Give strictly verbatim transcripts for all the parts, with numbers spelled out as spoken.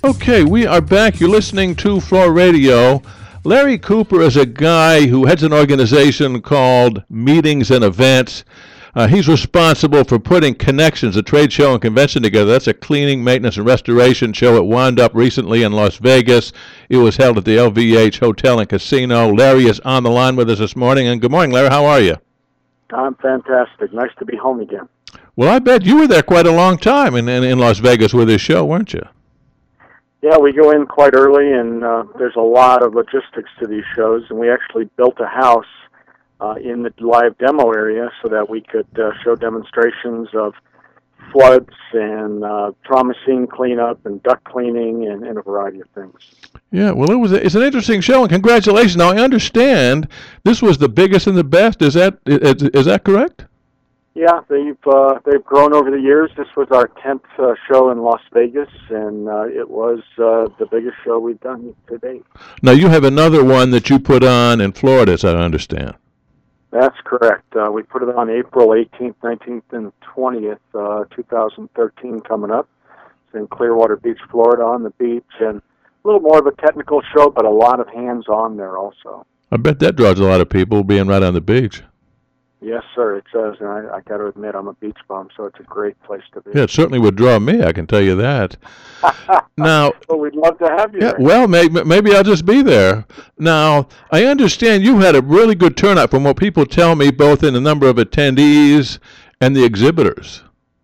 Okay, we are back. You're listening to Floor Radio. Larry Cooper is a guy who heads an organization called Meetings and Events. Uh, he's responsible for putting Connections, a trade show and convention together. That's a cleaning, maintenance, and restoration show. It wound up recently in Las Vegas. It was held at the L V H Hotel and Casino. Larry is on the line with us this morning. And good morning, Larry. How are you? I'm fantastic. Nice to be home again. Well, I bet you were there quite a long time in, in, in Las Vegas with this show, weren't you? Yeah, we go in quite early, and uh, there's a lot of logistics to these shows, and we actually built a house uh, in the live demo area so that we could uh, show demonstrations of floods and uh, trauma scene cleanup and duct cleaning and, and a variety of things. Yeah, well, it was a, it's an interesting show, and congratulations. Now, I understand this was the biggest and the best. Is that is, is that correct? Yeah, they've uh, they've grown over the years. This was our tenth uh, show in Las Vegas, and uh, it was uh, the biggest show we've done to date. Now, you have another one that you put on in Florida, as I understand. That's correct. Uh, we put it on April eighteenth, nineteenth, and twentieth, uh, two thousand thirteen coming up. It's in Clearwater Beach, Florida, on the beach, and a little more of a technical show, but a lot of hands-on there also. I bet that draws a lot of people, being right on the beach. Yes, sir, it does, and I, I got to admit, I'm a beach bum, so it's a great place to be. Yeah, it certainly would draw me, I can tell you that. Now, well, we'd love to have you yeah, there. Well, maybe, maybe I'll just be there. Now, I understand you had a really good turnout from what people tell me, both in the number of attendees and the exhibitors.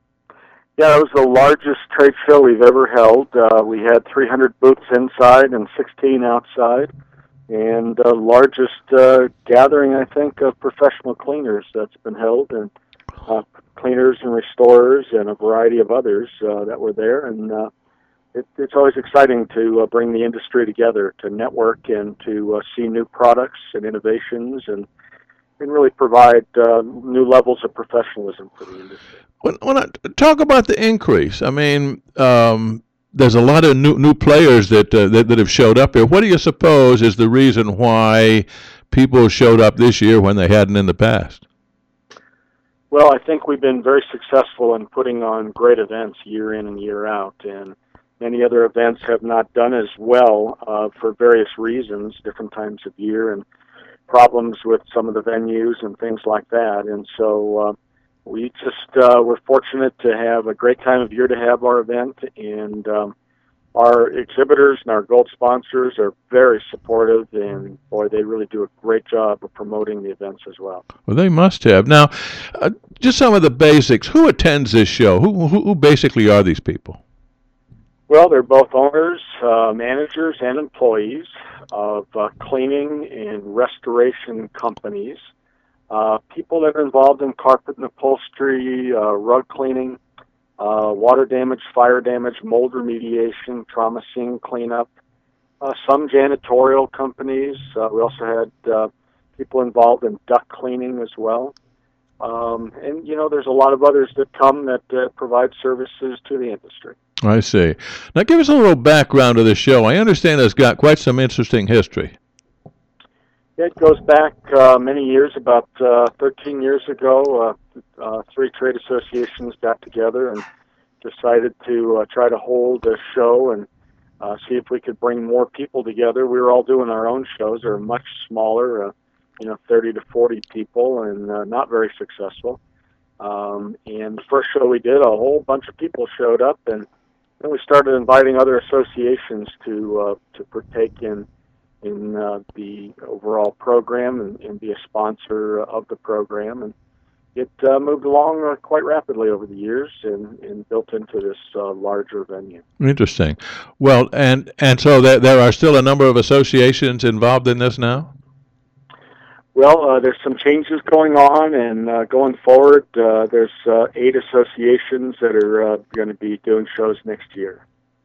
Yeah, it was the largest trade show we've ever held. Uh, we had three hundred booths inside and sixteen outside. And the uh, largest uh, gathering, I think, of professional cleaners that's been held, and uh, cleaners and restorers and a variety of others uh, that were there. And uh, it, it's always exciting to uh, bring the industry together, to network and to uh, see new products and innovations and, and really provide uh, new levels of professionalism for the industry. When, when I talk about the increase, I mean, um, there's a lot of new new players that, uh, that that have showed up here. What do you suppose is the reason why people showed up this year when they hadn't in the past? Well, I think we've been very successful in putting on great events year in and year out, and many other events have not done as well uh, for various reasons, different times of year and problems with some of the venues and things like that. And so uh, we just uh, we're fortunate to have a great time of year to have our event, and um, our exhibitors and our gold sponsors are very supportive, and boy, they really do a great job of promoting the events as well. Well, they must have. Now, uh, just some of the basics. Who attends this show? Who, who, who basically are these people? Well, they're both owners, uh, managers, and employees of uh, cleaning and restoration companies. Uh, people that are involved in carpet and upholstery, uh, rug cleaning, uh, water damage, fire damage, mold remediation, trauma scene cleanup, uh, some janitorial companies. Uh, we also had uh, people involved in duct cleaning as well. Um, and, you know, there's a lot of others that come that uh, provide services to the industry. I see. Now, give us a little background of the show. I understand it's got quite some interesting history. It goes back uh, many years. About uh, thirteen years ago, uh, uh, three trade associations got together and decided to uh, try to hold a show and uh, see if we could bring more people together. We were all doing our own shows. They're much smaller, uh, you know, thirty to forty people, and uh, not very successful. Um, and the first show we did, a whole bunch of people showed up, and then we started inviting other associations to uh, to partake in in uh, the overall program and, and be a sponsor of the program. And it uh, moved along uh, quite rapidly over the years and, and built into this uh, larger venue. Interesting. Well, and and so there, there are still a number of associations involved in this now? Well, uh, there's some changes going on, and uh, going forward, uh, there's uh, eight associations that are uh, going to be doing shows next year.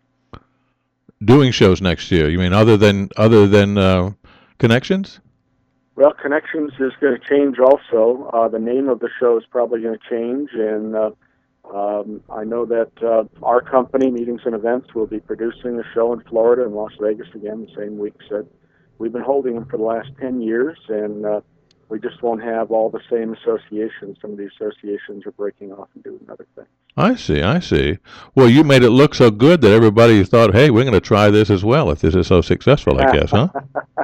Doing shows next year? You mean other than other than uh, Connections? Well, Connections is going to change also. Uh, the name of the show is probably going to change, and uh, um, I know that uh, our company, Meetings and Events, will be producing a show in Florida and Las Vegas again the same weeks that we've been holding them for the last ten years, and uh, we just won't have all the same associations. Some of the associations are breaking off and doing other things. I see, I see. Well, you made it look so good that everybody thought, hey, we're going to try this as well if this is so successful, I guess, huh?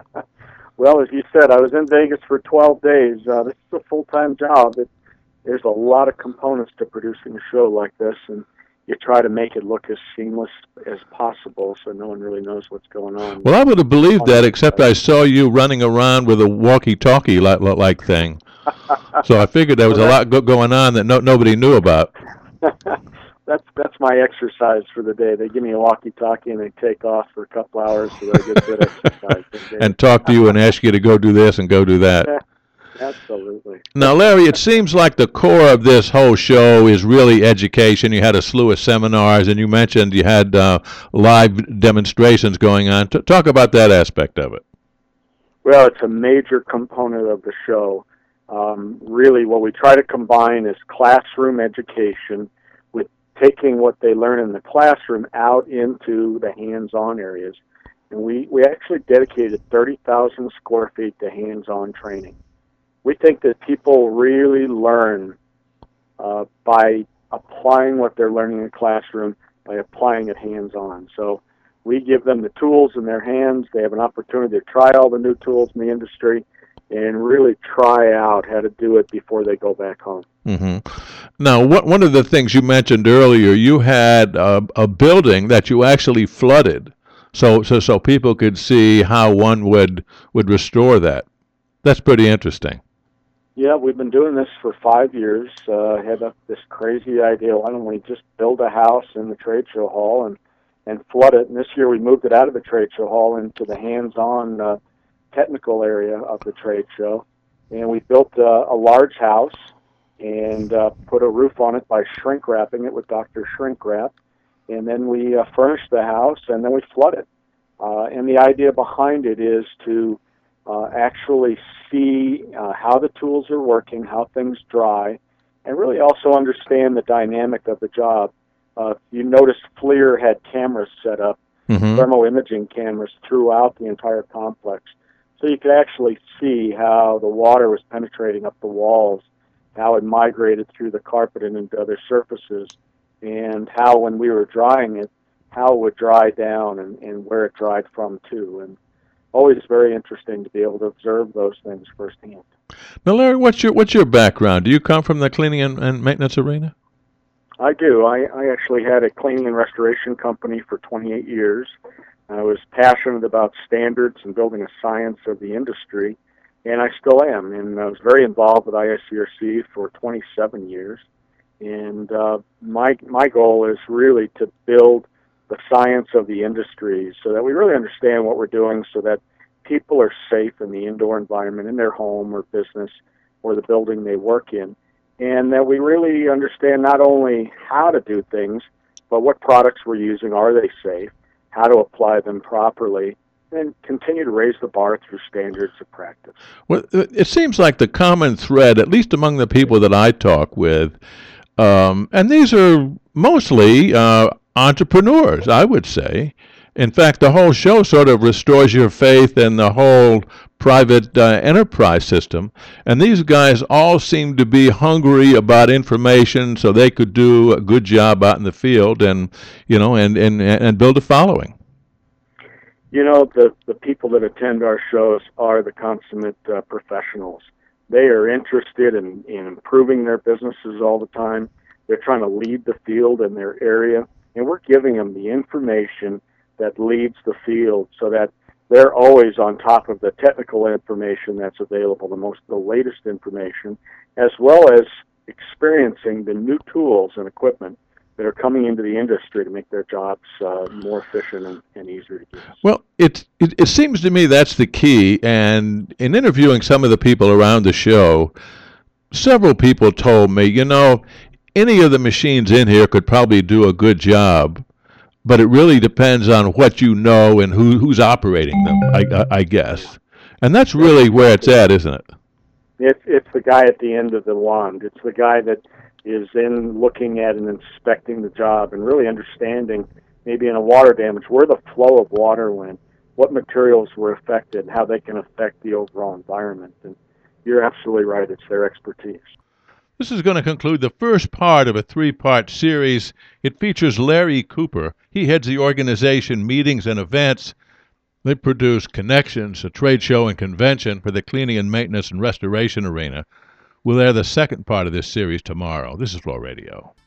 Well, as you said, I was in Vegas for twelve days. Uh, this is a full-time job. It, there's a lot of components to producing a show like this, and you try to make it look as seamless as possible so no one really knows what's going on. Well, I would have believed that, except I saw you running around with a walkie-talkie like, like thing. So I figured there was well, a lot go- going on that no, nobody knew about. that's that's my exercise for the day. They give me a walkie-talkie and they take off for a couple hours so that I get good exercise. And talk to you and ask you to go do this and go do that. Absolutely. Now, Larry, it seems like the core of this whole show is really education. You had a slew of seminars, and you mentioned you had uh, live demonstrations going on. T- talk about that aspect of it. Well, it's a major component of the show. Um, really, what we try to combine is classroom education with taking what they learn in the classroom out into the hands-on areas. And we, we actually dedicated thirty thousand square feet to hands-on training. We think that people really learn uh, by applying what they're learning in the classroom, by applying it hands-on. So we give them the tools in their hands. They have an opportunity to try all the new tools in the industry and really try out how to do it before they go back home. Mm-hmm. Now, what, one of the things you mentioned earlier, you had a, a building that you actually flooded, so so so people could see how one would would restore that. That's pretty interesting. Yeah, we've been doing this for five years. Uh, I had a, this crazy idea, why don't we just build a house in the trade show hall and, and flood it? And this year we moved it out of the trade show hall into the hands-on uh, technical area of the trade show. And we built uh, a large house and uh, put a roof on it by shrink wrapping it with Doctor Shrink Wrap. And then we uh, furnished the house, and then we flooded it. Uh, and the idea behind it is to uh, actually see uh, how the tools are working, how things dry, and really also understand the dynamic of the job. Uh, you noticed FLIR had cameras set up, mm-hmm. thermal imaging cameras throughout the entire complex. So you could actually see how the water was penetrating up the walls, how it migrated through the carpet and into other surfaces, and how when we were drying it, how it would dry down and, and where it dried from too. And always very interesting to be able to observe those things firsthand. Now, Larry, what's your what's your background? Do you come from the cleaning and, and maintenance arena? I do. I, I actually had a cleaning and restoration company for twenty-eight years. I was passionate about standards and building a science of the industry, and I still am. And I was very involved with I I C R C for twenty-seven years. And uh, my my goal is really to build the science of the industry so that we really understand what we're doing so that people are safe in the indoor environment, in their home or business or the building they work in, and that we really understand not only how to do things, but what products we're using, are they safe, how to apply them properly, and continue to raise the bar through standards of practice. Well, it seems like the common thread, at least among the people that I talk with, um, and these are mostly uh, entrepreneurs, I would say. In fact, the whole show sort of restores your faith in the whole private uh, enterprise system. And these guys all seem to be hungry about information so they could do a good job out in the field and, you know, and, and, and build a following. You know, the, the people that attend our shows are the consummate uh, professionals. They are interested in, in improving their businesses all the time. They're trying to lead the field in their area, and we're giving them the information that leads the field so that they're always on top of the technical information that's available, the most, the latest information, as well as experiencing the new tools and equipment that are coming into the industry to make their jobs uh, more efficient and, and easier to use. Well, it, it it seems to me that's the key. And in interviewing some of the people around the show, several people told me, you know, any of the machines in here could probably do a good job, but it really depends on what you know and who who's operating them, I, I, I guess. And that's really where it's at, isn't it? It's, it's the guy at the end of the wand. It's the guy that is in looking at and inspecting the job and really understanding, maybe in a water damage, where the flow of water went, what materials were affected, how they can affect the overall environment. And you're absolutely right. It's their expertise. This is going to conclude the first part of a three-part series. It features Larry Cooper. He heads the organization Meetings and Events. They produce Connections, a trade show and convention for the cleaning and maintenance and restoration arena. We'll air the second part of this series tomorrow. This is Flow Radio.